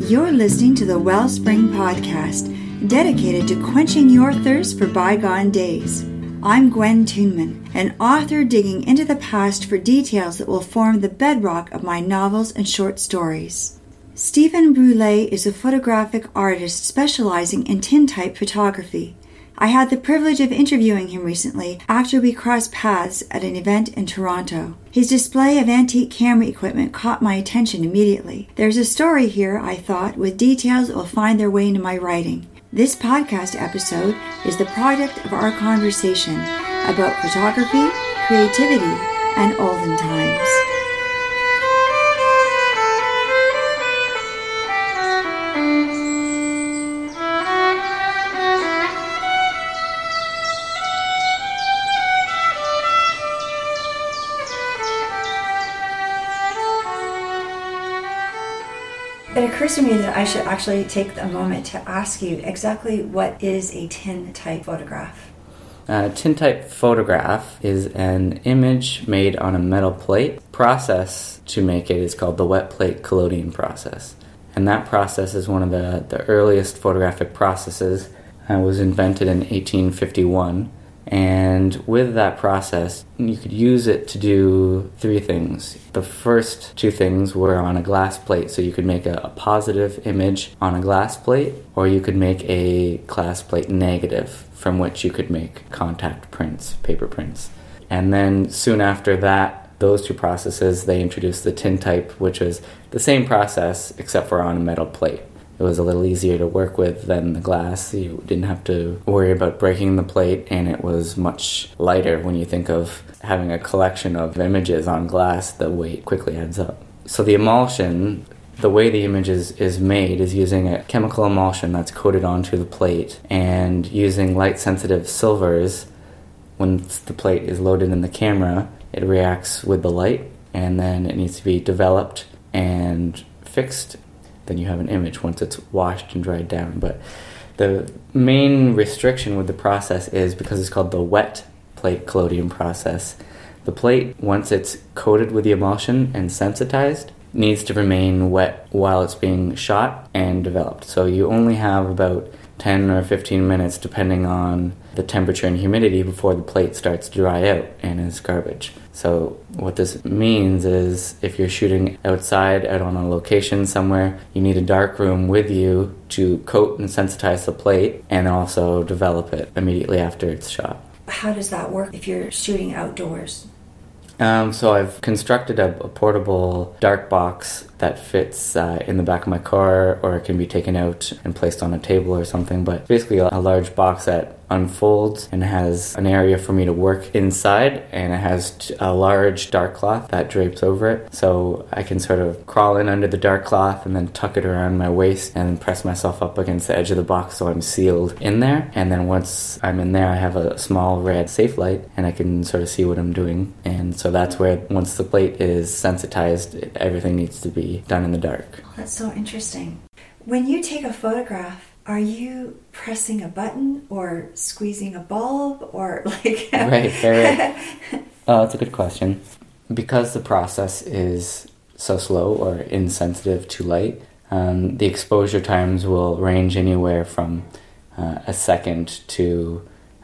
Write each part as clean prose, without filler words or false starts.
You're listening to the Wellspring Podcast, dedicated to quenching your thirst for bygone days. I'm Gwen Toonman, an author digging into the past for details that will form the bedrock of my novels and short stories. Stephen Brule is a photographic artist specializing in tintype photography. I had the privilege of interviewing him recently after we crossed paths at an event in Toronto. His display of antique camera equipment caught my attention immediately. There's a story here, I thought, with details that will find their way into my writing. This podcast episode is the product of our conversation about photography, creativity, and olden times. It occurs to me that I should actually take a moment to ask you exactly what is a tintype photograph? A tintype photograph is an image made on a metal plate. The process to make it is called the wet plate collodion process. And that process is one of the earliest photographic processes. It was invented in 1851. And with that process, you could use it to do three things. The first two things were on a glass plate, so you could make a positive image on a glass plate, or you could make a glass plate negative, from which you could make contact prints, paper prints. And then soon after that, those two processes, they introduced the tintype, which was the same process except for on a metal plate. It was a little easier to work with than the glass. You didn't have to worry about breaking the plate, and it was much lighter. When you think of having a collection of images on glass, the weight quickly adds up. So the emulsion, the way the image is made is using a chemical emulsion that's coated onto the plate, and using light-sensitive silvers. When the plate is loaded in the camera, it reacts with the light, and then it needs to be developed and fixed. Then you have an image once it's washed and dried down. But the main restriction with the process is because it's called the wet plate collodion process. The plate, once it's coated with the emulsion and sensitized, needs to remain wet while it's being shot and developed. So you only have about 10 or 15 minutes, depending on the temperature and humidity, before the plate starts to dry out and is garbage. So what this means is if you're shooting outside, out on a location somewhere, you need a dark room with you to coat and sensitize the plate and also develop it immediately after it's shot. How does that work if you're shooting outdoors? So I've constructed a portable dark box that fits in the back of my car, or it can be taken out and placed on a table or something. But basically a large box that unfolds and has an area for me to work inside, and it has a large dark cloth that drapes over it. So I can sort of crawl in under the dark cloth and then tuck it around my waist and press myself up against the edge of the box so I'm sealed in there. And then once I'm in there, I have a small red safe light and I can sort of see what I'm doing. And so that's where, once the plate is sensitized, everything needs to be done in the dark. That's so interesting. When you take a photograph, are you pressing a button or squeezing a bulb or like... Right. That's a good question. Because the process is so slow or insensitive to light, the exposure times will range anywhere from a second to,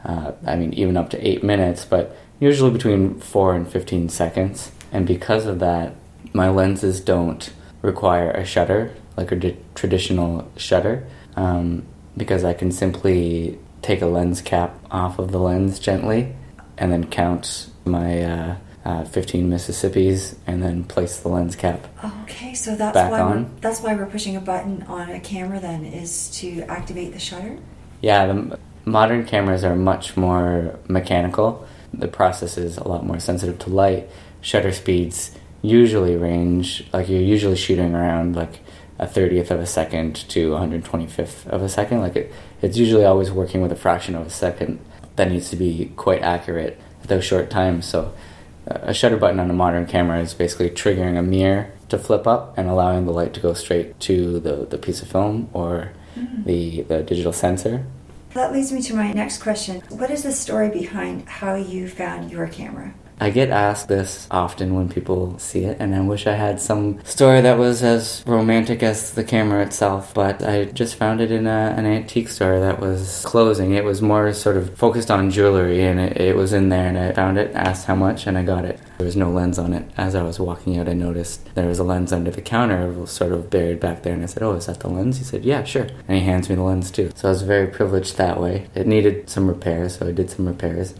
even up to 8 minutes, but usually between 4 and 15 seconds. And because of that, my lenses don't require a shutter, like a traditional shutter, because I can simply take a lens cap off of the lens gently and then count my 15 Mississippis and then place the lens cap Okay, so that's why we're pushing a button on a camera then, is to activate the shutter? Yeah, the modern cameras are much more mechanical. The process is a lot more sensitive to light. Shutter speeds usually range, like you're usually shooting around like a 30th of a second to 125th of a second. Like it's usually always working with a fraction of a second. That needs to be quite accurate at those short times. So a shutter button on a modern camera is basically triggering a mirror to flip up and allowing the light to go straight to the piece of film or the digital sensor. That leads me to my next question. What is the story behind how you found your camera? I get asked this often when people see it, and I wish I had some story that was as romantic as the camera itself, but I just found it in an antique store that was closing. It was more sort of focused on jewelry, and it was in there, and I found it, asked how much, and I got it. There was no lens on it. As I was walking out, I noticed there was a lens under the counter, sort of buried back there, and I said, "Oh, is that the lens?" He said, "Yeah, sure." And he hands me the lens too. So I was very privileged that way. It needed some repairs, so I did some repairs.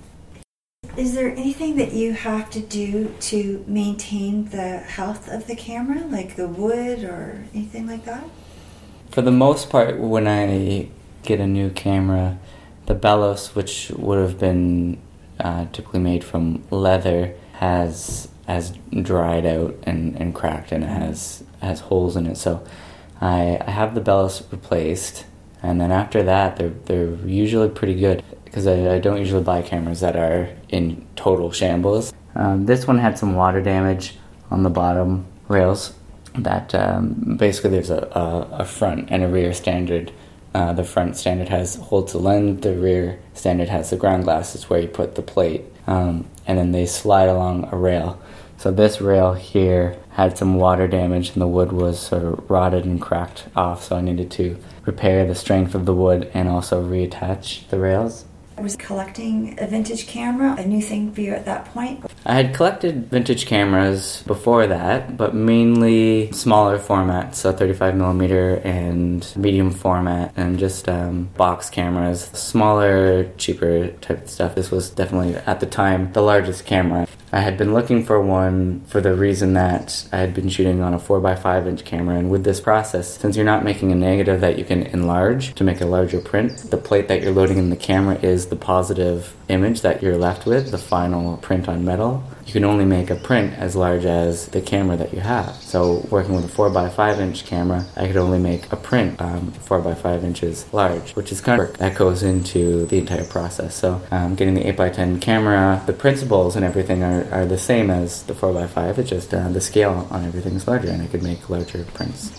Is there anything that you have to do to maintain the health of the camera, like the wood or anything like that? For the most part, when I get a new camera, the bellows, which would have been typically made from leather, has dried out and cracked, and it has holes in it. So I have the bellows replaced, and then after that, they're usually pretty good, because I don't usually buy cameras that are in total shambles. This one had some water damage on the bottom rails. That basically there's a front and a rear standard. The front standard holds the lens. The rear standard has the ground glass. It's where you put the plate, and then they slide along a rail. So this rail here had some water damage, and the wood was sort of rotted and cracked off. So I needed to repair the strength of the wood and also reattach the rails. Was collecting a vintage camera a new thing for you at that point? I had collected vintage cameras before that, but mainly smaller formats, so 35mm and medium format, and just box cameras, smaller, cheaper type of stuff. This was definitely, at the time, the largest camera. I had been looking for one for the reason that I had been shooting on a 4x5 inch camera, and with this process, since you're not making a negative that you can enlarge to make a larger print, the plate that you're loading in the camera is the positive image that you're left with, the final print on metal. You can only make a print as large as the camera that you have. So working with a 4x5 inch camera, I could only make a print 4x5 inches large, which is kind of work that goes into the entire process. So getting the 8x10 camera, the principles and everything are the same as the 4x5, it's just the scale on everything is larger, and I could make larger prints.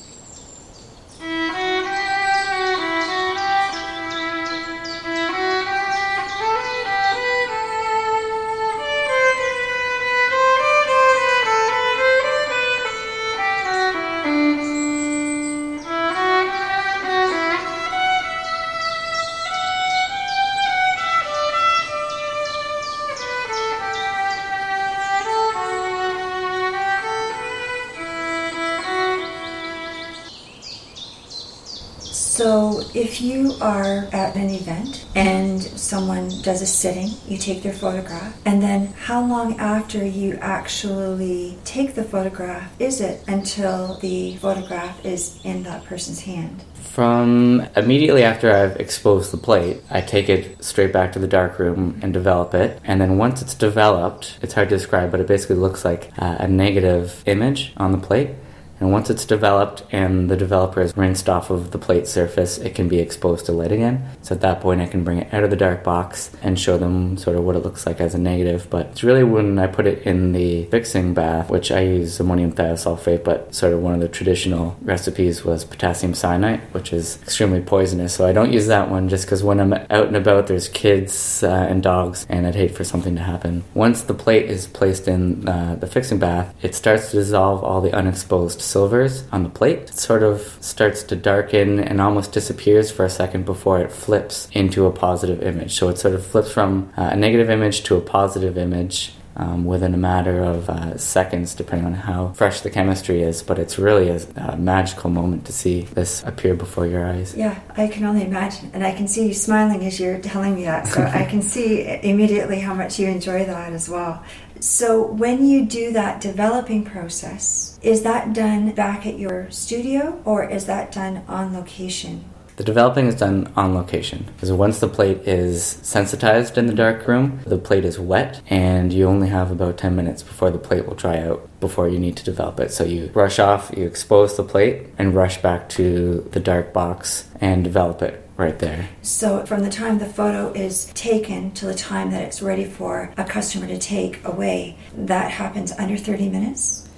So if you are at an event and someone does a sitting, you take their photograph, and then how long after you actually take the photograph is it until the photograph is in that person's hand? From immediately after I've exposed the plate, I take it straight back to the darkroom and develop it. And then once it's developed, it's hard to describe, but it basically looks like a negative image on the plate. And once it's developed and the developer is rinsed off of the plate surface, it can be exposed to light again. So at that point I can bring it out of the dark box and show them sort of what it looks like as a negative. But it's really when I put it in the fixing bath, which I use ammonium thiosulfate, but sort of one of the traditional recipes was potassium cyanide, which is extremely poisonous. So I don't use that one just because when I'm out and about there's kids and dogs, and I'd hate for something to happen. Once the plate is placed in the fixing bath, it starts to dissolve all the unexposed silvers on the plate. It sort of starts to darken and almost disappears for a second before it flips into a positive image. So it sort of flips from a negative image to a positive image within a matter of seconds, depending on how fresh the chemistry is. But it's really a magical moment to see this appear before your eyes. Yeah, I can only imagine. And I can see you smiling as you're telling me that. So I can see immediately how much you enjoy that as well. So when you do that developing process, is that done back at your studio or is that done on location? The developing is done on location, because once the plate is sensitized in the dark room, the plate is wet, and you only have about 10 minutes before the plate will dry out before you need to develop it. So you brush off, you expose the plate, and rush back to the dark box and develop it right there. So from the time the photo is taken to the time that it's ready for a customer to take away, that happens under 30 minutes?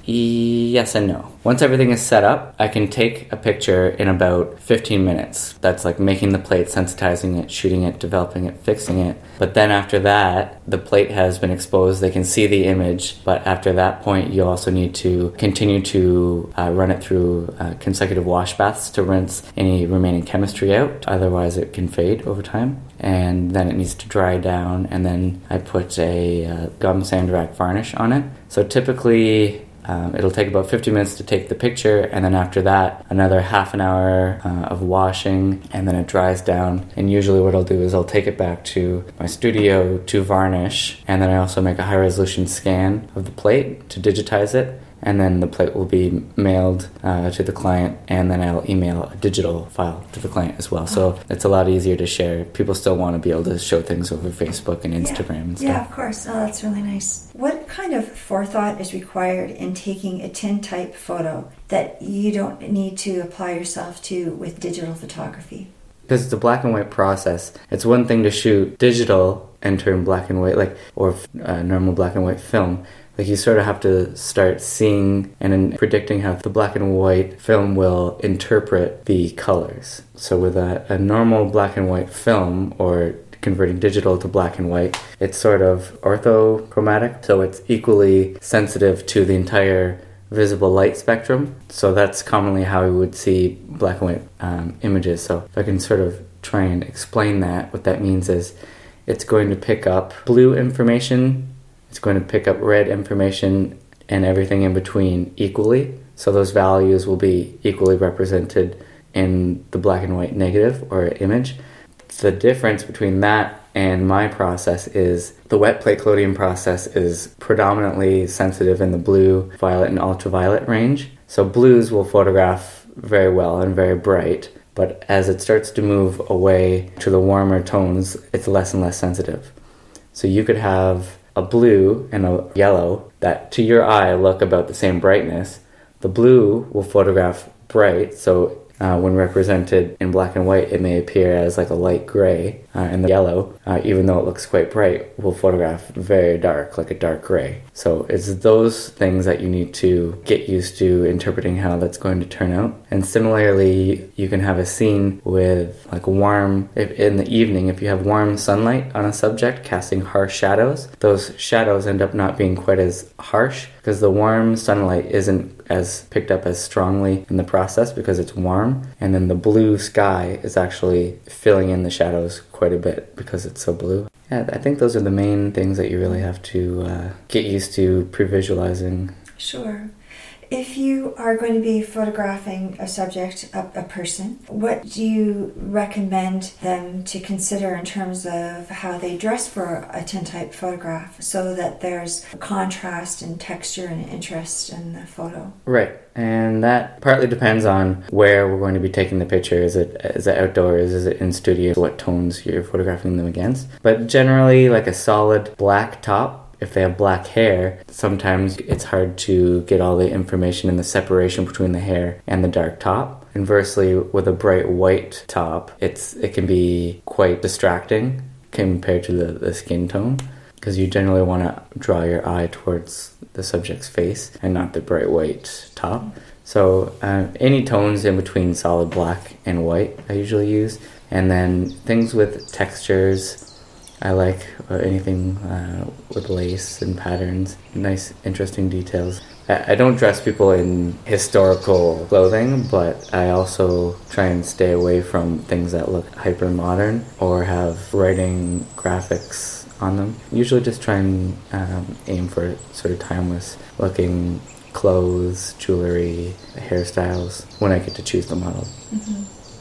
Yes and no. Once everything is set up, I can take a picture in about 15 minutes. That's like making the plate, sensitizing it, shooting it, developing it, fixing it. But then after that, the plate has been exposed. They can see the image. But after that point, you also need to continue to run it through consecutive wash baths to rinse any remaining chemistry out. Otherwise, it can fade over time. And then it needs to dry down. And then I put a gum sand rack varnish on it. So typically, it'll take about 50 minutes to take the picture, and then after that, another half an hour of washing, and then it dries down. And usually what I'll do is I'll take it back to my studio to varnish, and then I also make a high-resolution scan of the plate to digitize it, and then the plate will be mailed to the client, and then I'll email a digital file to the client as well. So it's a lot easier to share. People still want to be able to show things over Facebook and Instagram and stuff. Yeah, of course. Oh, that's really nice. What kind of forethought is required in taking a tintype photo that you don't need to apply yourself to with digital photography? Because it's a black and white process. It's one thing to shoot digital and turn black and white, or normal black and white film. You sort of have to start seeing and predicting how the black and white film will interpret the colors. So with a normal black and white film, or converting digital to black and white, it's sort of orthochromatic, so it's equally sensitive to the entire visible light spectrum. So that's commonly how we would see black and white images. So if I can sort of try and explain that, what that means is it's going to pick up blue information, it's going to pick up red information, and everything in between equally. So those values will be equally represented in the black and white negative or image. The difference between that and my process is the wet plate collodion process is predominantly sensitive in the blue, violet, and ultraviolet range. So blues will photograph very well and very bright, but as it starts to move away to the warmer tones, it's less and less sensitive. So you could have a blue and a yellow that to your eye look about the same brightness. The blue will photograph bright, so when represented in black and white, it may appear as like a light gray, and the yellow, even though it looks quite bright, will photograph very dark, like a dark gray. So it's those things that you need to get used to interpreting how that's going to turn out. And similarly, you can have a scene with like warm, in the evening, if you have warm sunlight on a subject casting harsh shadows, those shadows end up not being quite as harsh because the warm sunlight isn't as picked up as strongly in the process because it's warm, and then the blue sky is actually filling in the shadows quite a bit because it's so blue. Yeah, I think those are the main things that you really have to get used to pre-visualizing. Sure. If you are going to be photographing a subject, a person, what do you recommend them to consider in terms of how they dress for a tintype photograph so that there's contrast and texture and interest in the photo? Right. And that partly depends on where we're going to be taking the picture. Is it outdoors? Is it in studio? What tones you're photographing them against? But generally, like a solid black top. If they have black hair, sometimes it's hard to get all the information and the separation between the hair and the dark top. Inversely, with a bright white top, it can be quite distracting compared to the skin tone, because you generally want to draw your eye towards the subject's face and not the bright white top. So any tones in between solid black and white I usually use. And then things with textures, I like anything with lace and patterns, nice, interesting details. I don't dress people in historical clothing, but I also try and stay away from things that look hyper-modern or have writing graphics on them. Usually just try and aim for sort of timeless-looking clothes, jewelry, hairstyles, when I get to choose the model. Mm-hmm.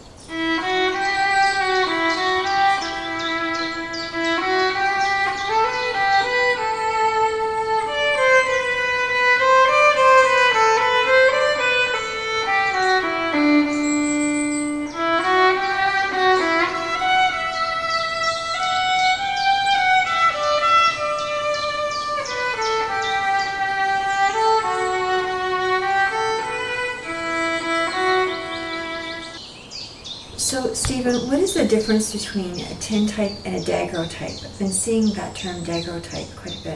So, Stephen, what is the difference between a tintype and a daguerreotype? I've been seeing that term daguerreotype quite a bit.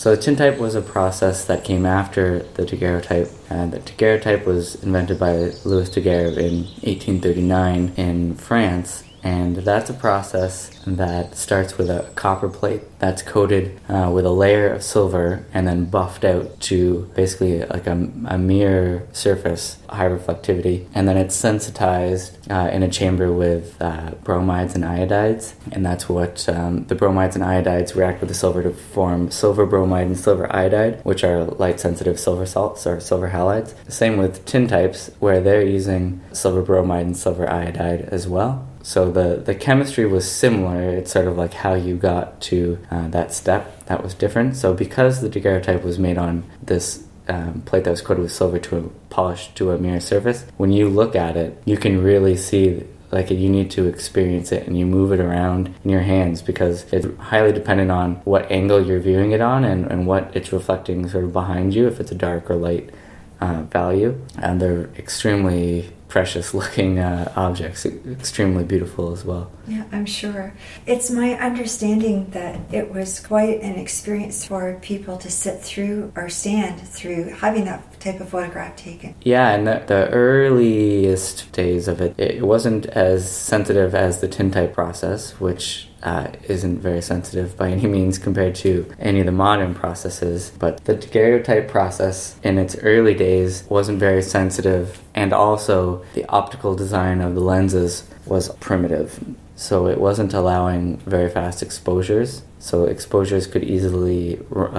So the tintype was a process that came after the daguerreotype. The daguerreotype was invented by Louis Daguerre in 1839 in France. And that's a process that starts with a copper plate that's coated with a layer of silver and then buffed out to basically like a mirror surface, high reflectivity. And then it's sensitized in a chamber with bromides and iodides. And that's what the bromides and iodides react with the silver to form silver bromide and silver iodide, which are light-sensitive silver salts or silver halides. The same with tintypes, where they're using silver bromide and silver iodide as well. So the chemistry was similar. It's sort of like how you got to that step that was different. So because the daguerreotype was made on this plate that was coated with silver to polished to a mirror surface, when you look at it, you can really see, like, you need to experience it and you move it around in your hands because it's highly dependent on what angle you're viewing it on and what it's reflecting sort of behind you, if it's a dark or light value. And they're extremely precious looking objects, extremely beautiful as well. Yeah, I'm sure. It's my understanding that it was quite an experience for people to sit through or stand through having that type of photograph taken. Yeah, and the earliest days of it, it wasn't as sensitive as the tintype process, which isn't very sensitive by any means compared to any of the modern processes. But the daguerreotype process in its early days wasn't very sensitive, and also the optical design of the lenses was primitive. So it wasn't allowing very fast exposures. So exposures could easily,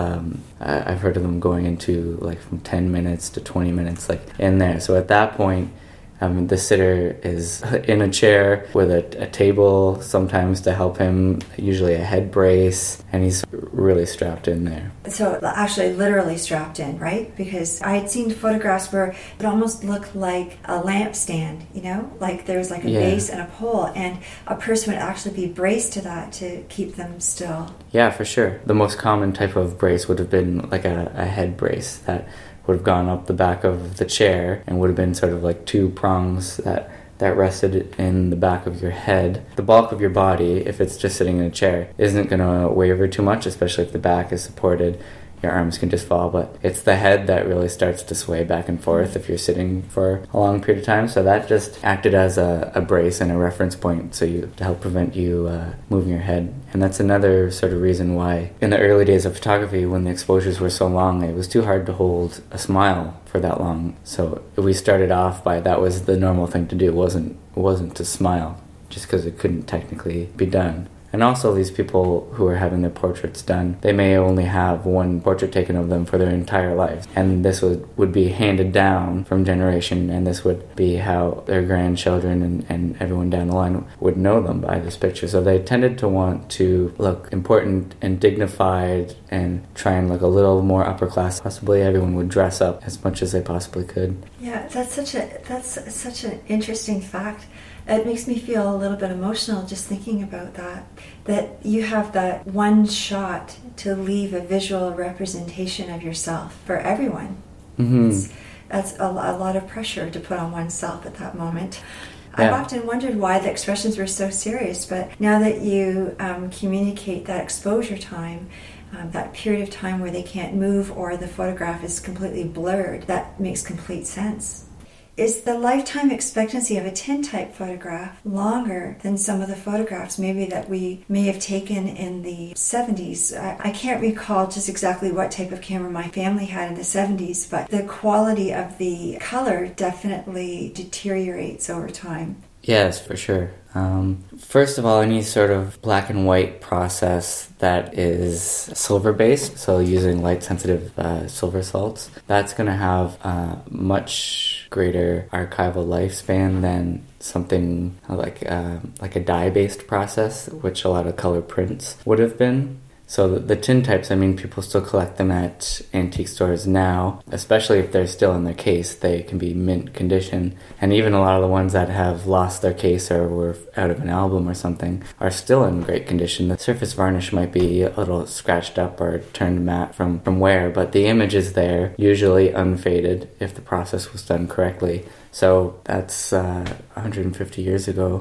I've heard of them going into like from 10 minutes to 20 minutes, like in there. So at that point, the sitter is in a chair with a table sometimes to help him, usually a head brace, and he's really strapped in there. So actually literally strapped in, right? Because I had seen photographs where it almost looked like a lampstand, you know? Like there was like a base and a pole, and a person would actually be braced to that to keep them still. Yeah, for sure. The most common type of brace would have been like a head brace that would have gone up the back of the chair and would have been sort of like two prongs that rested in the back of your head. The bulk of your body, if it's just sitting in a chair, isn't going to waver too much, especially if the back is supported. Your arms can just fall, but it's the head that really starts to sway back and forth if you're sitting for a long period of time. So that just acted as a brace and a reference point to help prevent you moving your head. And that's another sort of reason why in the early days of photography, when the exposures were so long, it was too hard to hold a smile for that long. So we started off by that was the normal thing to do. It wasn't to smile, just because it couldn't technically be done. And also these people who are having their portraits done, they may only have one portrait taken of them for their entire life. And this would be handed down from generation, and this would be how their grandchildren and everyone down the line would know them by this picture. So they tended to want to look important and dignified and try and look a little more upper class. Possibly everyone would dress up as much as they possibly could. Yeah, that's such an interesting fact. It makes me feel a little bit emotional just thinking about that you have that one shot to leave a visual representation of yourself for everyone. Mm-hmm. That's a lot of pressure to put on oneself at that moment. Yeah. I've often wondered why the expressions were so serious, but now that you communicate that exposure time, that period of time where they can't move or the photograph is completely blurred, that makes complete sense. Is the lifetime expectancy of a tintype photograph longer than some of the photographs maybe that we may have taken in the 70s? I can't recall just exactly what type of camera my family had in the 70s, but the quality of the color definitely deteriorates over time. Yes, for sure. First of all, any sort of black and white process that is silver based, so using light sensitive silver salts, that's going to have a much greater archival lifespan than something like a dye based process, which a lot of color prints would have been. So the tintypes, I mean, people still collect them at antique stores now, especially if they're still in their case. They can be mint condition. And even a lot of the ones that have lost their case or were out of an album or something are still in great condition. The surface varnish might be a little scratched up or turned matte from wear, but the image is there, usually unfaded if the process was done correctly. So that's 150 years ago.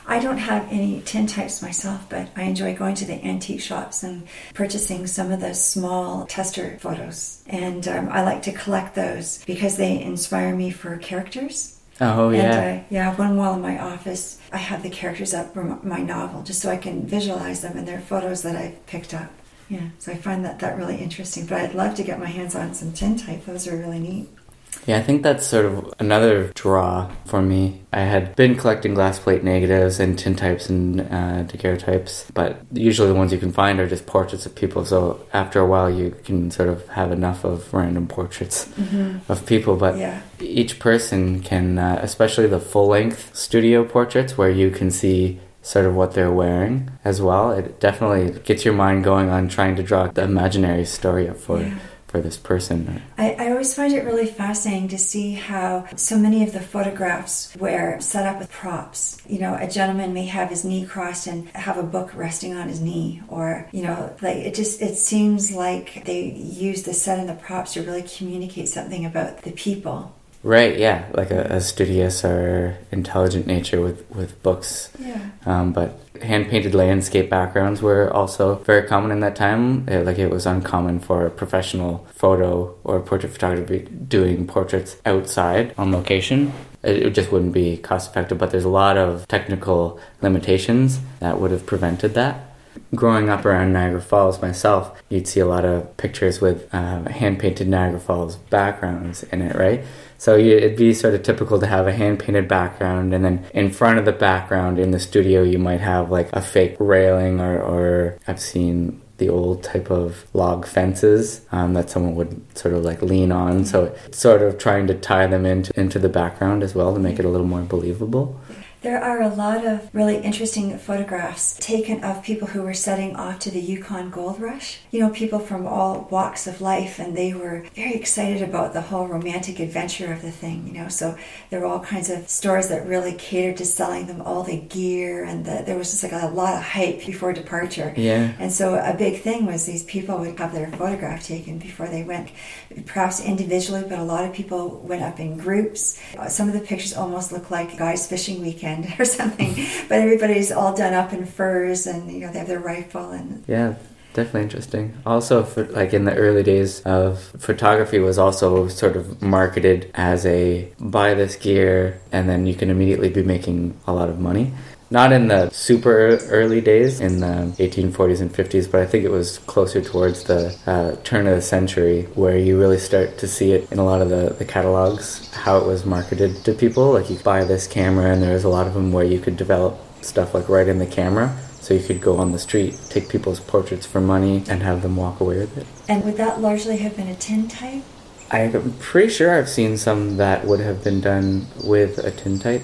I don't have any tintypes myself, but I enjoy going to the antique shops and purchasing some of the small tester photos. And I like to collect those because they inspire me for characters. Oh, yeah. And one wall in my office, I have the characters up from my novel just so I can visualize them, and they're photos that I've picked up. Yeah, so I find that really interesting. But I'd love to get my hands on some tintype. Those are really neat. Yeah, I think that's sort of another draw for me. I had been collecting glass plate negatives and tintypes and daguerreotypes, but usually the ones you can find are just portraits of people. So after a while, you can sort of have enough of random portraits of people. But each person can, especially the full-length studio portraits where you can see sort of what they're wearing as well. It definitely gets your mind going on trying to draw the imaginary story up for this person. I always find it really fascinating to see how so many of the photographs were set up with props. You know, a gentleman may have his knee crossed and have a book resting on his knee, or, you know, like it seems like they use the set and the props to really communicate something about the people. Right, yeah, like a studious or intelligent nature with books. Yeah. But hand-painted landscape backgrounds were also very common in that time. It was uncommon for a professional photo or portrait photography doing portraits outside on location. It just wouldn't be cost-effective, but there's a lot of technical limitations that would have prevented that. Growing up around Niagara Falls myself, you'd see a lot of pictures with hand-painted Niagara Falls backgrounds in it, right? So it'd be sort of typical to have a hand-painted background, and then in front of the background in the studio you might have like a fake railing, or I've seen the old type of log fences that someone would sort of like lean on. So it's sort of trying to tie them into the background as well to make it a little more believable. There are a lot of really interesting photographs taken of people who were setting off to the Yukon Gold Rush. You know, people from all walks of life, and they were very excited about the whole romantic adventure of the thing, you know. So there were all kinds of stores that really catered to selling them all the gear, and there was just like a lot of hype before departure. Yeah. And so a big thing was these people would have their photograph taken before they went, perhaps individually, but a lot of people went up in groups. Some of the pictures almost look like guys' fishing weekend or something, but everybody's all done up in furs, and you know, they have their rifle. And yeah, definitely interesting. Also, like in the early days of photography, was also sort of marketed as a buy this gear and then you can immediately be making a lot of money. Not in the super early days, in the 1840s and 50s, but I think it was closer towards the turn of the century where you really start to see it in a lot of the catalogs, how it was marketed to people. Like, you buy this camera, and there's a lot of them where you could develop stuff like right in the camera. So you could go on the street, take people's portraits for money, and have them walk away with it. And would that largely have been a tintype? I'm pretty sure I've seen some that would have been done with a tintype.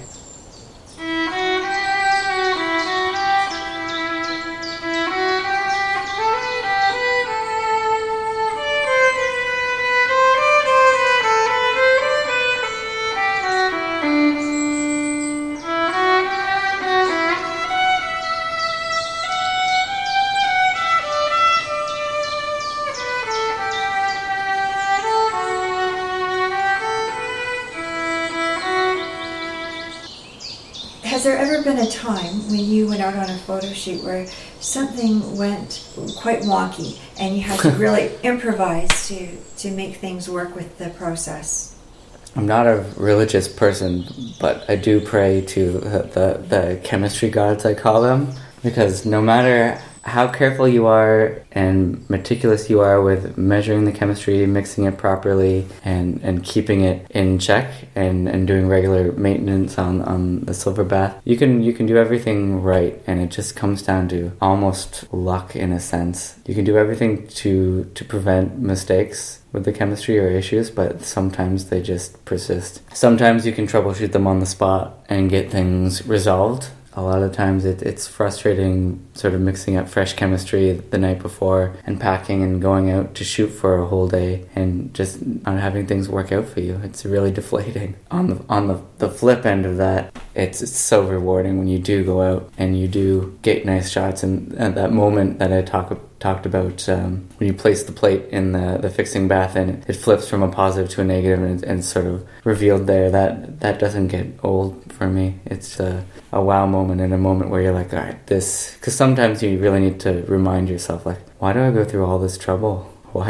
Has there ever been a time when you went out on a photo shoot where something went quite wonky and you had to really improvise to make things work with the process? I'm not a religious person, but I do pray to the chemistry gods, I call them, because no matter how careful you are and meticulous you are with measuring the chemistry, mixing it properly, and keeping it in check, and doing regular maintenance on the silver bath, you can do everything right, and it just comes down to almost luck in a sense. You can do everything to prevent mistakes with the chemistry or issues, but sometimes they just persist. Sometimes you can troubleshoot them on the spot and get things resolved. A lot of times it's frustrating sort of mixing up fresh chemistry the night before and packing and going out to shoot for a whole day and just not having things work out for you. It's really deflating. On the flip end of that, it's so rewarding when you do go out and you do get nice shots, and at that moment that I talk talked about when you place the plate in the fixing bath and it flips from a positive to a negative and sort of revealed there. That doesn't get old for me. It's a wow moment and a moment where you're like, all right, this... Because sometimes you really need to remind yourself, like, why do I go through all this trouble?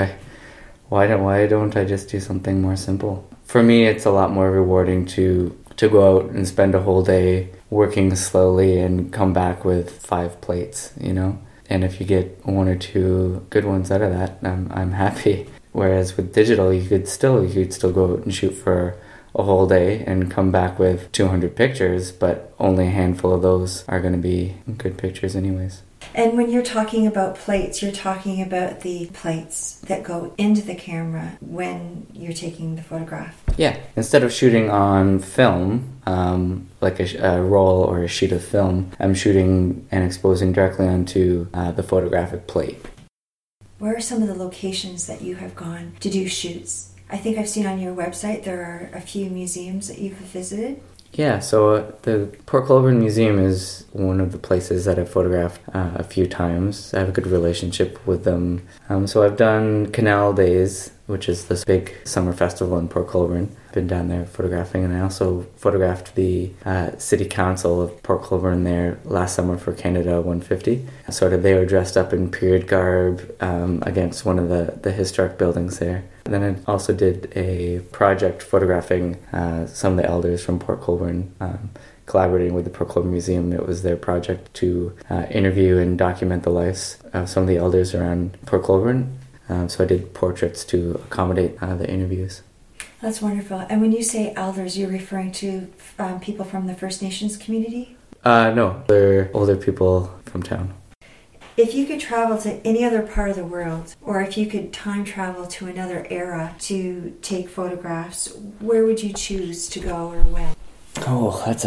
Why don't I just do something more simple? For me, it's a lot more rewarding to go out and spend a whole day working slowly and come back with 5 plates, And if you get 1 or 2 good ones out of that, I'm happy. Whereas with digital, you could still go out and shoot for a whole day and come back with 200 pictures, but only a handful of those are going to be good pictures anyways. And when you're talking about plates, you're talking about the plates that go into the camera when you're taking the photograph. Yeah. Instead of shooting on film, like a roll or a sheet of film, I'm shooting and exposing directly onto the photographic plate. Where are some of the locations that you have gone to do shoots? I think I've seen on your website there are a few museums that you've visited. Yeah, so the Port Colborne Museum is one of the places that I've photographed a few times. I have a good relationship with them. So I've done Canal Days, which is this big summer festival in Port Colborne. I've been down there photographing, and I also photographed the City Council of Port Colborne there last summer for Canada 150. They were dressed up in period garb against one of the historic buildings there. And then I also did a project photographing some of the elders from Port Colborne, collaborating with the Port Colborne Museum. It was their project to interview and document the lives of some of the elders around Port Colborne. So I did portraits to accommodate the interviews. That's wonderful. And when you say elders, you're referring to people from the First Nations community? No, they're older people from town. If you could travel to any other part of the world, or if you could time travel to another era to take photographs, where would you choose to go or when? Oh, that's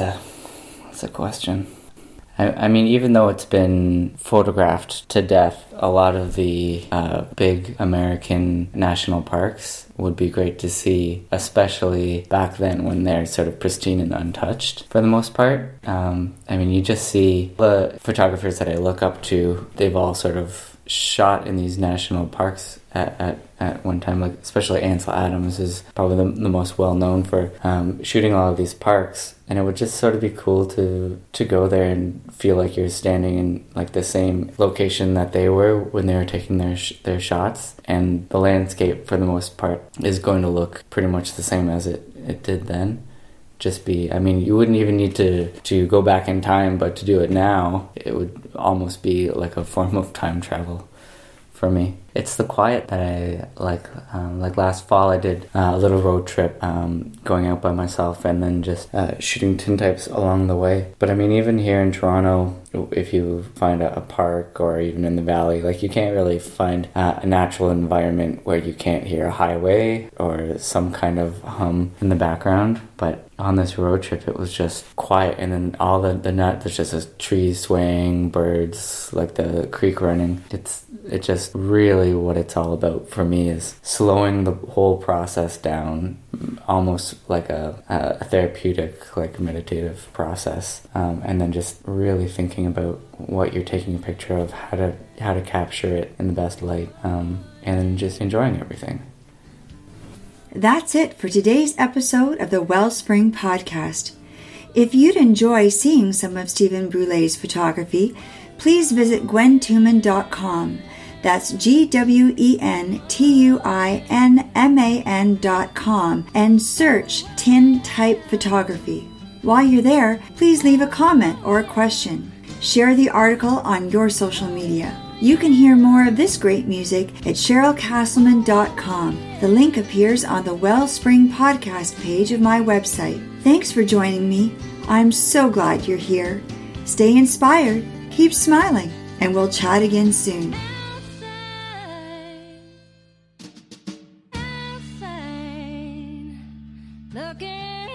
a question. I mean, even though it's been photographed to death, a lot of the big American national parks would be great to see, especially back then when they're sort of pristine and untouched for the most part. I mean, you just see the photographers that I look up to, they've all sort of shot in these national parks at one time, like especially Ansel Adams is probably the most well known for shooting all of these parks, and it would just sort of be cool to go there and feel like you're standing in like the same location that they were when they were taking their shots, and the landscape for the most part is going to look pretty much the same as it did then. You wouldn't even need to go back in time, but to do it now, it would almost be like a form of time travel for me. It's the quiet that I like. Like last fall, I did a little road trip, going out by myself and then just shooting tintypes along the way. But I mean, even here in Toronto, if you find a park or even in the valley, like you can't really find a natural environment where you can't hear a highway or some kind of hum in the background. But on this road trip, it was just quiet, and then all there's just a trees swaying, birds, like the creek running. It's just really what it's all about for me is slowing the whole process down, almost like a therapeutic, like meditative process, and then just really thinking about what you're taking a picture of, how to capture it in the best light, and just enjoying everything. That's it for today's episode of the Wellspring Podcast. If you'd enjoy seeing some of Stephen Brulé's photography, please visit gwentuman.com. That's GwenTuimanman.com and search Tintype Photography. While you're there, please leave a comment or a question. Share the article on your social media. You can hear more of this great music at CherylCastleman.com. The link appears on the Wellspring Podcast page of my website. Thanks for joining me. I'm so glad you're here. Stay inspired, keep smiling, and we'll chat again soon. Looking